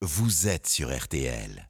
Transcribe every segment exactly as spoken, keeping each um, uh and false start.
vous êtes sur R T L.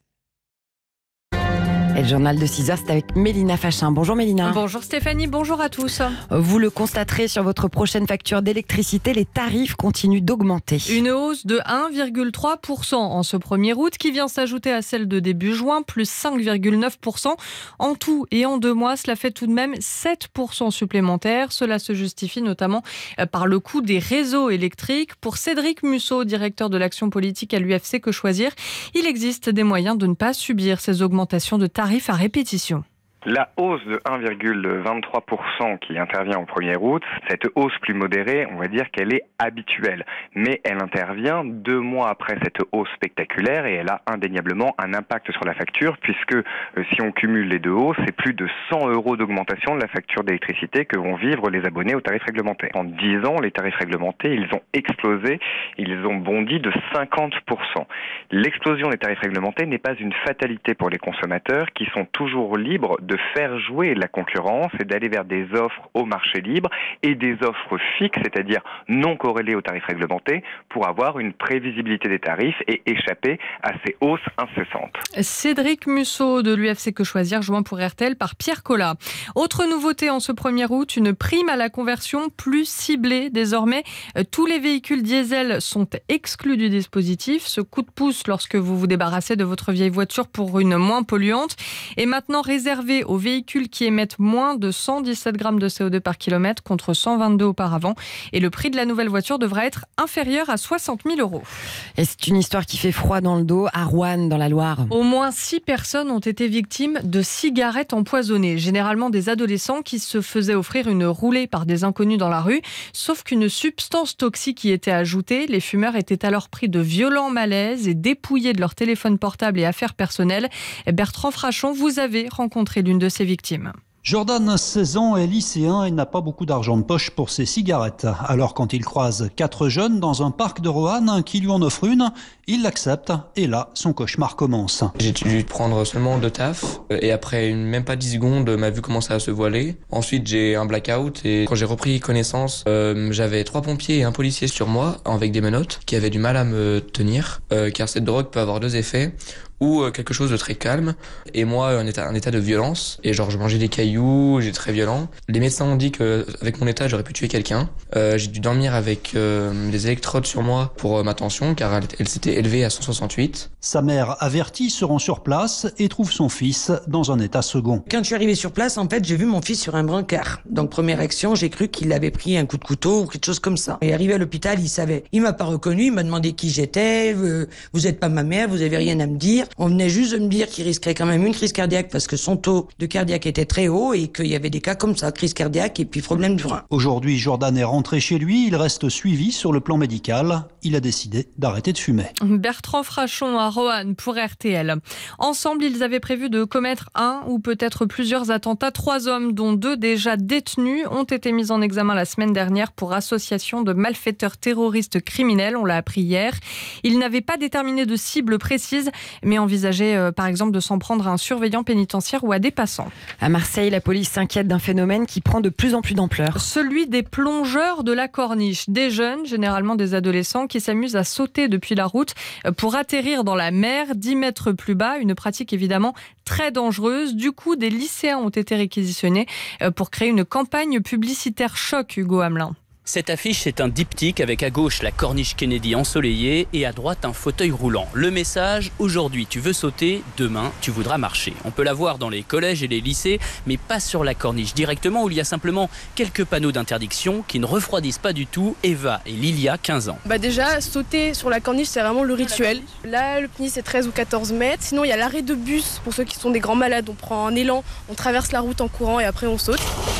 Et le journal de six heures, c'est avec Mélina Fachin. Bonjour Mélina. Bonjour Stéphanie, bonjour à tous. Vous le constaterez sur votre prochaine facture d'électricité, les tarifs continuent d'augmenter. Une hausse de un virgule trois pour cent en ce premier août qui vient s'ajouter à celle de début juin, plus cinq virgule neuf pour cent. En tout et en deux mois, cela fait tout de même sept pour cent supplémentaires. Cela se justifie notamment par le coût des réseaux électriques. Pour Cédric Musso, directeur de l'action politique à l'U F C Que Choisir, il existe des moyens de ne pas subir ces augmentations de tarifs à répétition. La hausse de un virgule vingt-trois pour cent qui intervient au premier août, cette hausse plus modérée, on va dire qu'elle est habituelle. Mais elle intervient deux mois après cette hausse spectaculaire et elle a indéniablement un impact sur la facture puisque euh, si on cumule les deux hausses, c'est plus de cent euros d'augmentation de la facture d'électricité que vont vivre les abonnés aux tarifs réglementés. En dix ans, les tarifs réglementés, ils ont explosé, ils ont bondi de cinquante pour cent. L'explosion des tarifs réglementés n'est pas une fatalité pour les consommateurs qui sont toujours libres de de faire jouer la concurrence et d'aller vers des offres au marché libre et des offres fixes, c'est-à-dire non corrélées aux tarifs réglementés, pour avoir une prévisibilité des tarifs et échapper à ces hausses incessantes. Cédric Musso de l'U F C Que Choisir, joint pour R T L par Pierre Collat. Autre nouveauté en ce premier août, une prime à la conversion plus ciblée. Désormais, tous les véhicules diesel sont exclus du dispositif. Ce coup de pouce lorsque vous vous débarrassez de votre vieille voiture pour une moins polluante est maintenant réservé aux véhicules qui émettent moins de cent dix-sept grammes de C O deux par kilomètre contre cent vingt-deux auparavant. Et le prix de la nouvelle voiture devra être inférieur à soixante mille euros. Et c'est une histoire qui fait froid dans le dos à Roanne, dans la Loire. Au moins six personnes ont été victimes de cigarettes empoisonnées. Généralement des adolescents qui se faisaient offrir une roulée par des inconnus dans la rue. Sauf qu'une substance toxique y était ajoutée. Les fumeurs étaient alors pris de violents malaises et dépouillés de leur téléphone portable et affaires personnelles. Bertrand Frachon, vous avez rencontré l'une de ses victimes. Jordan, seize ans, est lycéen et n'a pas beaucoup d'argent de poche pour ses cigarettes. Alors quand il croise quatre jeunes dans un parc de Roanne qui lui en offrent une, il l'accepte et là, son cauchemar commence. J'ai dû prendre seulement deux tafs et après une, même pas dix secondes, ma vue commençait à se voiler. Ensuite, j'ai un blackout et quand j'ai repris connaissance, euh, j'avais trois pompiers et un policier sur moi avec des menottes qui avaient du mal à me tenir euh, car cette drogue peut avoir deux effets. Ou quelque chose de très calme, et moi un état, un état de violence, et genre je mangeais des cailloux, j'étais très violent. Les médecins ont dit que avec mon état j'aurais pu tuer quelqu'un. Euh, j'ai dû dormir avec euh, des électrodes sur moi pour euh, ma tension, car elle, elle s'était élevée à cent soixante-huit. Sa mère avertie se rend sur place et trouve son fils dans un état second. Quand je suis arrivé sur place, en fait j'ai vu mon fils sur un brancard. Donc première action, j'ai cru qu'il avait pris un coup de couteau ou quelque chose comme ça. Et arrivé à l'hôpital, il savait. Il m'a pas reconnu, il m'a demandé qui j'étais, euh, vous êtes pas ma mère, vous avez rien à me dire. On venait juste de me dire qu'il risquerait quand même une crise cardiaque parce que son taux de cardiaque était très haut et qu'il y avait des cas comme ça, crise cardiaque et puis problème du rein. Aujourd'hui, Jordan est rentré chez lui, il reste suivi sur le plan médical. Il a décidé d'arrêter de fumer. Bertrand Frachon à Roanne pour R T L. Ensemble, ils avaient prévu de commettre un ou peut-être plusieurs attentats. Trois hommes, dont deux déjà détenus, ont été mis en examen la semaine dernière pour association de malfaiteurs terroristes criminels. On l'a appris hier. Ils n'avaient pas déterminé de cible précise, mais envisageaient euh, par exemple de s'en prendre à un surveillant pénitentiaire ou à des passants. À Marseille, la police s'inquiète d'un phénomène qui prend de plus en plus d'ampleur. Celui des plongeurs de la corniche. Des jeunes, généralement des adolescents, qui s'amusent à sauter depuis la route pour atterrir dans la mer dix mètres plus bas. Une pratique évidemment très dangereuse. Du coup, des lycéens ont été réquisitionnés pour créer une campagne publicitaire choc, Hugo Hamelin. Cette affiche, c'est un diptyque avec à gauche la corniche Kennedy ensoleillée et à droite un fauteuil roulant. Le message, aujourd'hui tu veux sauter, demain tu voudras marcher. On peut la voir dans les collèges et les lycées, mais pas sur la corniche directement où il y a simplement quelques panneaux d'interdiction qui ne refroidissent pas du tout. Eva et Lilia, quinze ans. Bah déjà, sauter sur la corniche, c'est vraiment le rituel. Là, le P N I, c'est treize ou quatorze mètres. Sinon, il y a l'arrêt de bus pour ceux qui sont des grands malades. On prend un élan, on traverse la route en courant et après on saute.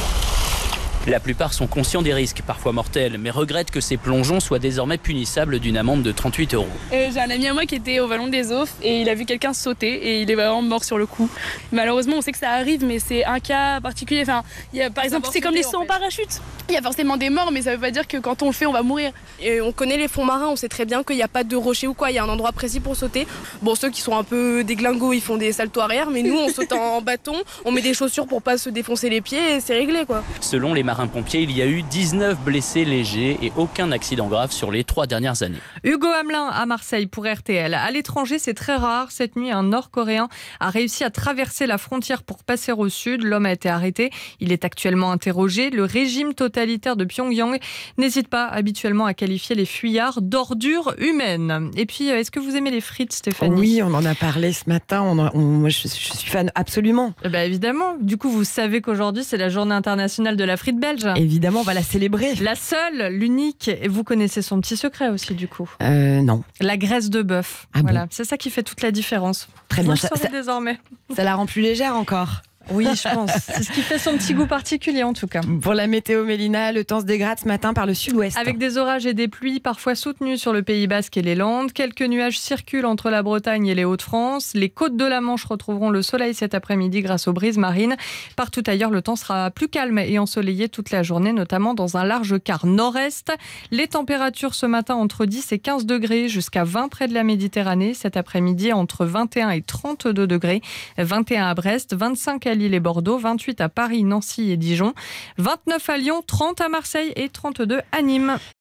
La plupart sont conscients des risques, parfois mortels, mais regrettent que ces plongeons soient désormais punissables d'une amende de trente-huit euros. Euh, j'ai un ami à moi qui était au Vallon des Offres et il a vu quelqu'un sauter et il est vraiment mort sur le coup. Malheureusement, on sait que ça arrive, mais c'est un cas particulier. Enfin, il y a, par exemple, c'est comme les sauts en parachute. Il y a forcément des morts, mais ça veut pas dire que quand on le fait, on va mourir. Et on connaît les fonds marins, on sait très bien qu'il n'y a pas de rocher ou quoi, il y a un endroit précis pour sauter. Bon, ceux qui sont un peu des glingos, ils font des saltos arrière, mais nous, on saute en bâton, on met des chaussures pour pas se défoncer les pieds et c'est réglé, quoi. Selon les marins-pompiers, il y a eu dix-neuf blessés légers et aucun accident grave sur les trois dernières années. Hugo Hamelin à Marseille pour R T L. À l'étranger, c'est très rare. Cette nuit, un Nord-Coréen a réussi à traverser la frontière pour passer au sud. L'homme a été arrêté. Il est actuellement interrogé. Le régime totalitaire de Pyongyang n'hésite pas habituellement à qualifier les fuyards d'ordures humaines. Et puis, est-ce que vous aimez les frites, Stéphanie ? Oui, on en a parlé ce matin. On en- on- moi, je, je suis fan absolument. Eh ben, évidemment. Du coup, vous savez qu'aujourd'hui, c'est la journée internationale de la frite belge. Évidemment, on va la célébrer. La seule, l'unique. Et vous connaissez son petit secret aussi, du coup. Euh, non. La graisse de bœuf. Ah voilà. bon. C'est ça qui fait toute la différence. Très Vous bien. le Ça, saurez ça- désormais. ça la rend plus légère encore. Oui, je pense. C'est ce qui fait son petit goût particulier, en tout cas. Pour la météo, Mélina, le temps se dégrade ce matin par le sud-ouest. Avec des orages et des pluies parfois soutenus sur le Pays Basque et les Landes. Quelques nuages circulent entre la Bretagne et les Hauts-de-France. Les côtes de la Manche retrouveront le soleil cet après-midi grâce aux brises marines. Partout ailleurs, le temps sera plus calme et ensoleillé toute la journée, notamment dans un large quart nord-est. Les températures ce matin entre dix et quinze degrés, jusqu'à vingt près de la Méditerranée. Cet après-midi, entre vingt et un et trente-deux degrés. vingt et un à Brest, vingt-cinq à Lille et Bordeaux, vingt-huit à Paris, Nancy et Dijon, vingt-neuf à Lyon, trente à Marseille et trente-deux à Nîmes.